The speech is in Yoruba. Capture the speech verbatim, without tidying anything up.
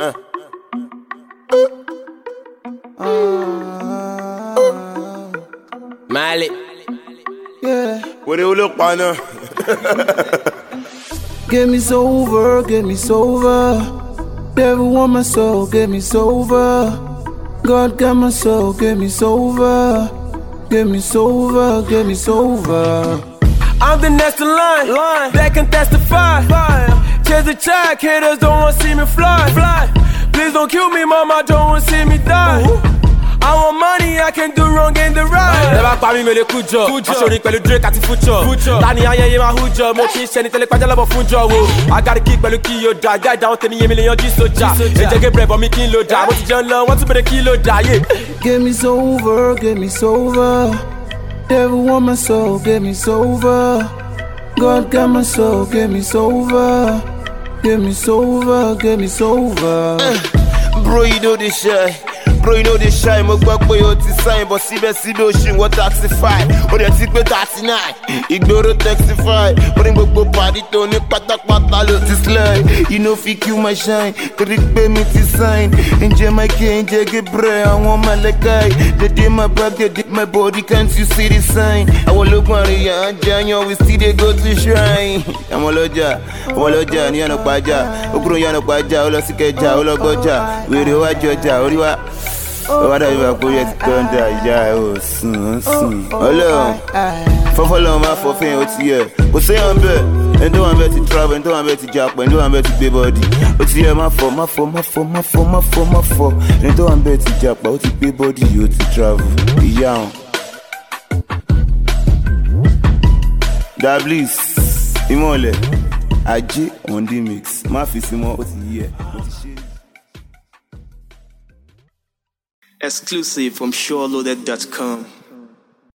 Uh. Uh, Mali. yeah. What do you look on now? Get me sober, get me sober. Devil want my soul, get me sober. God got my soul, get me sober. Get me sober, get me sober. I'm the next in line, line. That can testify. Chase the track, haters don't wanna see me fly. fly. Please don't kill me, mama, don't wanna see me die. Ooh. I want money, I can do wrong in the right. Never pa mi mele kujo, Ashori pẹ̀lú Drake àti Future. Tani ayẹyẹ máa hujọ, mo kì í ṣe ní tẹ́lẹ̀ pàjẹ́ lọ́bọ̀ fún jọ wo. I got a kick pẹ̀lú kí yóò dá, guy down tèmi yé mi lè yanjú sójà. Ẹ̀jẹ̀ Gabriel bọ̀ mi kí n lò dá, mo ti jẹun lọ, wọ́n tún bẹ̀rẹ̀ kí lò dá. Get me sober, get me sober. Devil want my soul, get me sober. God got my soul, get me sober. Get me sober, get me sober. Uh, bro, you know this shit. Bro, you know this shine, mo gbọ́ pé o ti sign, but síbẹ̀síbẹ̀ o ṣì ń wọ taxify. O dẹ̀ ti pé thirty-nine, ìgboro taxify. Mo ní gbogbo pàdé tó ní pátápátá ló ti slide. You know fit kill my shine, torí pé mi ti sign. Ǹjẹ́ Mike, ǹjẹ́ Gabriel, àwọn mọ̀lẹ́ka yìí. They dey my back, they dey my body, can't you see the sign? Àwọn ológun àríyá ń jẹyàn, we still dey go to shrine. Àwọn ọlọ́jà, àwọn ọlọ́jà ní ọ̀nà pàjá. Okùnrin yànnà pàjá, ó lọ sí Kẹjà, ó lọ gbọ́jà. Wèrè wájú ọjà, orí wa. What are you going to do? Yeah, oh, soon, soon. Hello. Follow my for fame. What's here? What's say I'm better? And don't want to travel, and don't want to jump, and don't want to be body. What's here? My for, my for, my for, my for, my for, my for. And don't want to jump, but to be body, you to travel. Yeah. Dablis, Imole, Aji on the mix. My fissimo, what's here? Exclusive from sure loaded dot com.